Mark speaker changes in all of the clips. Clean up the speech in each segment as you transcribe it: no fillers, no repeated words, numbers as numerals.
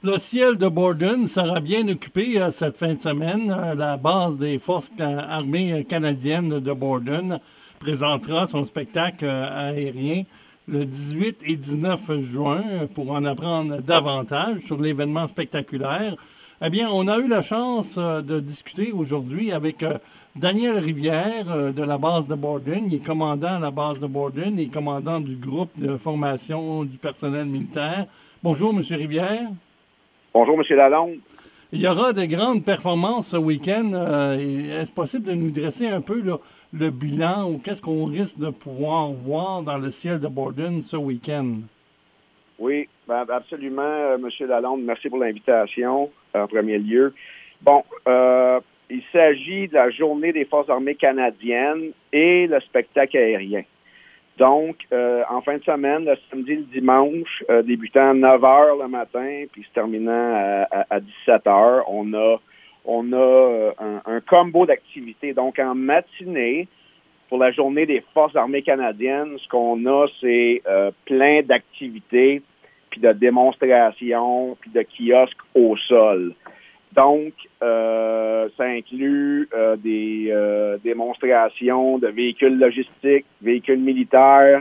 Speaker 1: Le ciel de Borden sera bien occupé cette fin de semaine. La base des forces armées canadiennes de Borden présentera son spectacle aérien le 18 et 19 juin. Pour en apprendre davantage sur l'événement spectaculaire, eh bien, on a eu la chance de discuter aujourd'hui avec Daniel Rivière de la base de Borden. Il est commandant à la base de Borden et commandant du groupe de formation du personnel militaire. Bonjour, Monsieur Rivière.
Speaker 2: Bonjour, M. Lalonde.
Speaker 1: Il y aura de grandes performances ce week-end. Est-ce possible de nous dresser un peu là, le bilan ou qu'est-ce qu'on risque de pouvoir voir dans le ciel de Borden ce week-end?
Speaker 2: Oui, absolument, M. Lalonde. Merci pour l'invitation en premier lieu. Bon, il s'agit de la Journée des Forces armées canadiennes et le spectacle aérien. Donc, en fin de semaine, le samedi, le dimanche, débutant à 9 h le matin, puis se terminant à 17 h, on a un combo d'activités. Donc, en matinée, pour la Journée des Forces armées canadiennes, ce qu'on a, c'est plein d'activités, puis de démonstrations, puis de kiosques au sol. Donc, ça inclut des démonstrations de véhicules logistiques, véhicules militaires,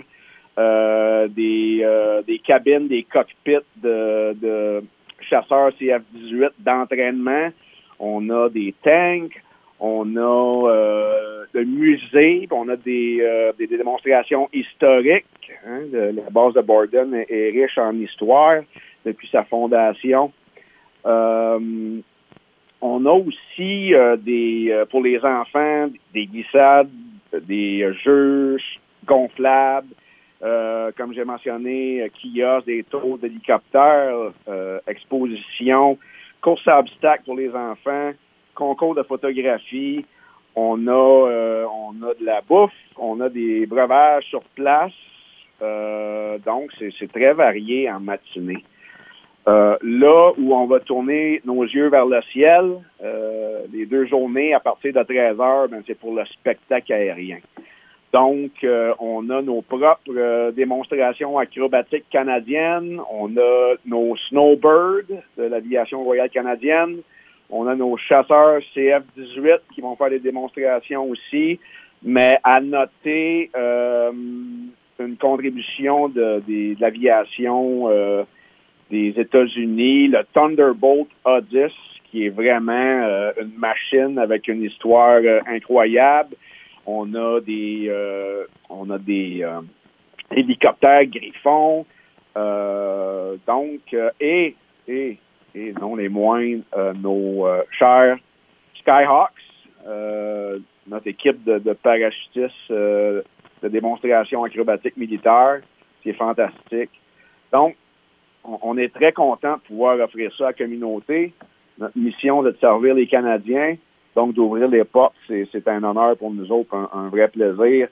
Speaker 2: des cabines, des cockpits de chasseurs CF-18 d'entraînement. On a des tanks, on a le musée, on a des démonstrations historiques. Hein, la base de Borden est riche en histoire depuis sa fondation. On a aussi pour les enfants, des glissades, des jeux gonflables, comme j'ai mentionné, kiosques, des tours d'hélicoptères, expositions, courses à obstacles pour les enfants, concours de photographie. On a de la bouffe, on a des breuvages sur place. Donc, c'est très varié en matinée. Là où on va tourner nos yeux vers le ciel, les 2 journées à partir de 13 h, c'est pour le spectacle aérien. Donc, on a nos propres démonstrations acrobatiques canadiennes, on a nos snowbirds de l'aviation royale canadienne, on a nos chasseurs CF-18 qui vont faire des démonstrations aussi, mais à noter une contribution de l'aviation des États-Unis, le Thunderbolt A-10, qui est vraiment une machine avec une histoire incroyable. On a des hélicoptères Griffon, et non les moindres, nos chers Skyhawks, notre équipe de parachutistes de démonstration acrobatique militaire, qui est fantastique. Donc, on est très content de pouvoir offrir ça à la communauté. Notre mission, c'est de servir les Canadiens. Donc, d'ouvrir les portes, c'est un honneur pour nous autres, un vrai plaisir.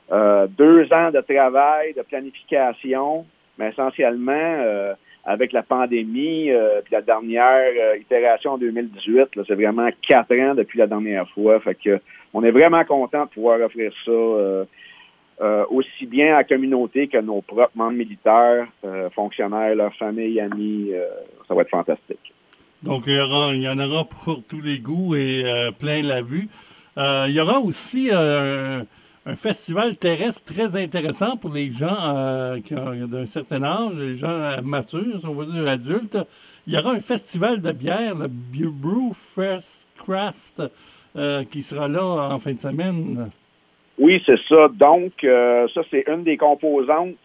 Speaker 2: 2 ans de travail, de planification, mais essentiellement, avec la pandémie, puis la dernière itération en 2018, là, c'est vraiment 4 ans depuis la dernière fois. Fait que on est vraiment content de pouvoir offrir ça aussi bien à la communauté que nos propres membres militaires, fonctionnaires, leurs familles, amis. Ça va être fantastique.
Speaker 1: Donc, il y en aura pour tous les goûts et plein la vue. Il y aura aussi un festival terrestre très intéressant pour les gens qui ont d'un certain âge, les gens matures, on va dire adultes. Il y aura un festival de bière, le Brewfest Craft, qui sera là en fin de semaine.
Speaker 2: Oui, c'est ça. Donc, ça, c'est une des composantes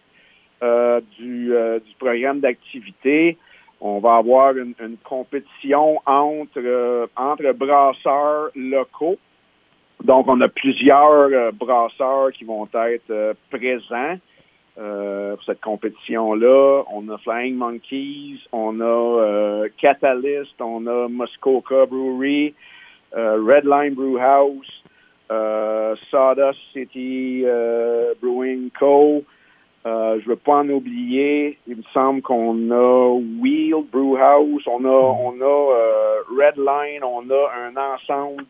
Speaker 2: du programme d'activité. On va avoir une compétition entre brasseurs locaux. Donc, on a plusieurs brasseurs qui vont être présents pour cette compétition-là. On a Flying Monkeys, on a Catalyst, on a Muskoka Brewery, Redline Brewhouse, Sawdust City Brewing Co. Je ne veux pas en oublier. Il me semble qu'on a Wheel Brewhouse, on a Redline, on a un ensemble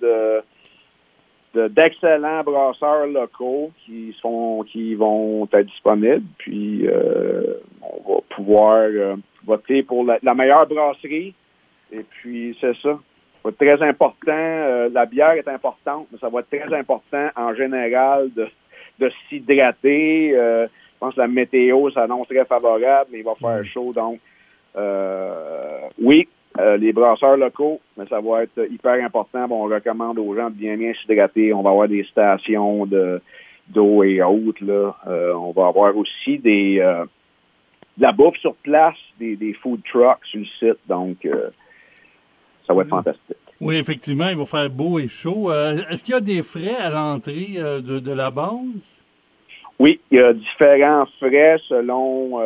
Speaker 2: d'excellents brasseurs locaux qui vont être disponibles. Puis on va pouvoir voter pour la meilleure brasserie. Et puis, c'est ça. Ça va être très important. La bière est importante, mais ça va être très important en général de s'hydrater. Je pense que la météo s'annonce très favorable, mais il va faire chaud. Donc, oui, les brasseurs locaux, mais ça va être hyper important. Bon, on recommande aux gens de bien s'hydrater. On va avoir des stations d'eau et autres. Là. On va avoir aussi de la bouffe sur place, des food trucks sur le site. Donc, ça va être fantastique.
Speaker 1: Oui, effectivement, il va faire beau et chaud. Est-ce qu'il y a des frais à l'entrée de la base?
Speaker 2: Oui, il y a différents frais selon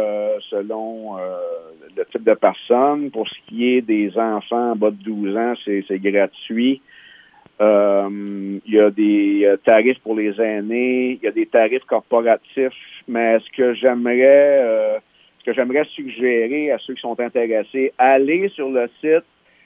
Speaker 2: le type de personne. Pour ce qui est des enfants en bas de 12 ans, c'est gratuit. Il y a des tarifs pour les aînés, il y a des tarifs corporatifs, mais ce que j'aimerais suggérer à ceux qui sont intéressés, allez sur le site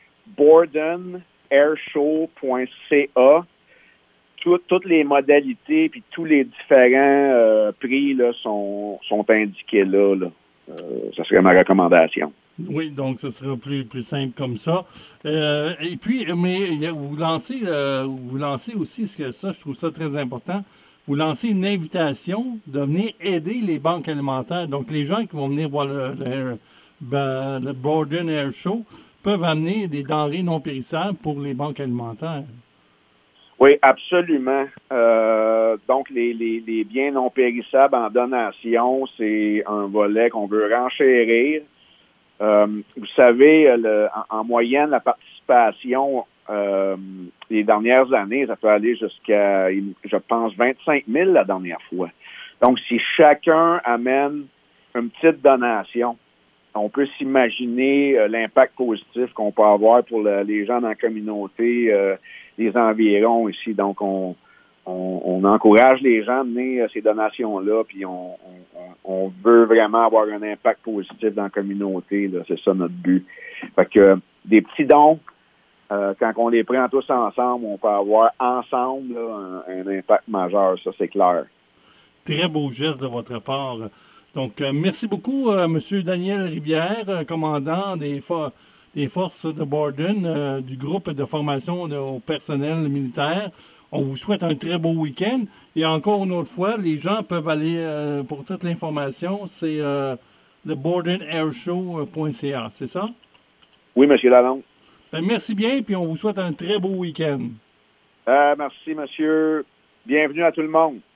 Speaker 2: BordenAirShow.ca. Toutes les modalités puis tous les différents prix là, sont indiqués là. Ça serait ma recommandation.
Speaker 1: Oui, donc ce sera plus simple comme ça. Et puis, mais vous lancez aussi, ça, je trouve ça très important, vous lancez une invitation de venir aider les banques alimentaires. Donc, les gens qui vont venir voir le Borden Air Show peuvent amener des denrées non périssables pour les banques alimentaires.
Speaker 2: Oui, absolument. Donc, les biens non périssables en donation, c'est un volet qu'on veut renchérir. Vous savez, en moyenne, la participation les dernières années, ça peut aller jusqu'à, je pense, 25 000 la dernière fois. Donc, si chacun amène une petite donation, on peut s'imaginer l'impact positif qu'on peut avoir pour les gens dans la communauté, les environs ici. Donc, on encourage les gens à mener ces donations-là, puis on veut vraiment avoir un impact positif dans la communauté. Là. C'est ça notre but. Fait que des petits dons, quand on les prend tous ensemble, on peut avoir ensemble là, un impact majeur, ça c'est clair.
Speaker 1: Très beau geste de votre part. Donc, merci beaucoup, M. Daniel Rivière, commandant des forces de Borden, du groupe de formation au personnel militaire. On vous souhaite un très beau week-end. Et encore une autre fois, les gens peuvent aller, pour toute l'information, c'est le BordenAirShow.ca, c'est ça?
Speaker 2: Oui, M. Lalonde.
Speaker 1: Ben, merci bien, puis on vous souhaite un très beau week-end.
Speaker 2: Merci, monsieur. Bienvenue à tout le monde.